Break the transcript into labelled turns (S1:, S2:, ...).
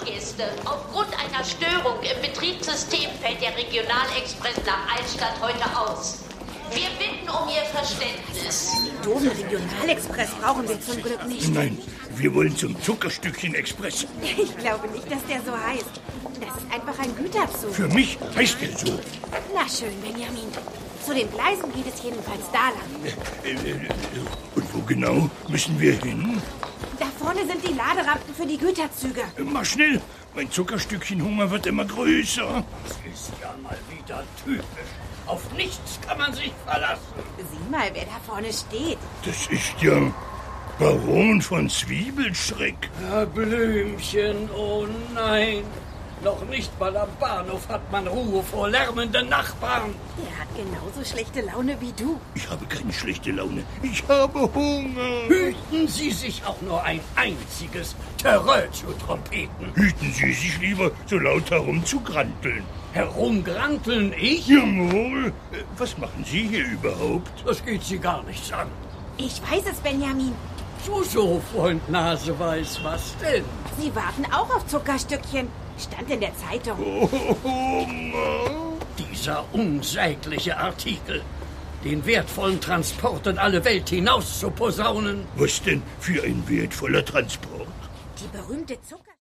S1: Fahrgäste. Aufgrund einer Störung im Betriebssystem fällt der Regionalexpress nach Altstadt heute aus. Wir bitten um Ihr Verständnis.
S2: Den doofen Regionalexpress brauchen wir zum Glück nicht.
S3: Nein, wir wollen zum Zuckerstückchen-Express.
S2: Ich glaube nicht, dass der so heißt. Das ist einfach ein Güterzug.
S3: Für mich heißt er so.
S2: Na schön, Benjamin. Zu den Gleisen geht es jedenfalls da lang.
S3: Und wo genau müssen wir hin?
S2: Da vorne sind die Laderampen für die Güterzüge.
S3: Mach schnell, mein Zuckerstückchen-Hunger wird immer größer.
S4: Das ist ja mal wieder typisch. Auf nichts kann man sich verlassen.
S2: Sieh mal, wer da vorne steht.
S3: Das ist ja Baron von Zwiebelschreck.
S4: Herr Blümchen, oh nein. Noch nicht mal am Bahnhof hat man Ruhe vor lärmenden Nachbarn.
S2: Der hat genauso schlechte Laune wie du.
S3: Ich habe keine schlechte Laune. Ich habe Hunger.
S4: Hüten Sie sich auch nur ein einziges Terreur zu trompeten.
S3: Hüten Sie sich lieber, so laut herumzugranteln.
S4: Herumgranteln ich?
S3: Jawohl. Was machen Sie hier überhaupt?
S4: Das geht Sie gar nichts an.
S2: Ich weiß es, Benjamin.
S4: So, Freund Naseweiß, was denn?
S2: Sie warten auch auf Zuckerstückchen. Stand in der Zeitung.
S3: Hunger.
S4: Dieser unsägliche Artikel. Den wertvollen Transport in alle Welt hinaus zu posaunen.
S3: Was denn für ein wertvoller Transport?
S2: Die berühmte Zucker...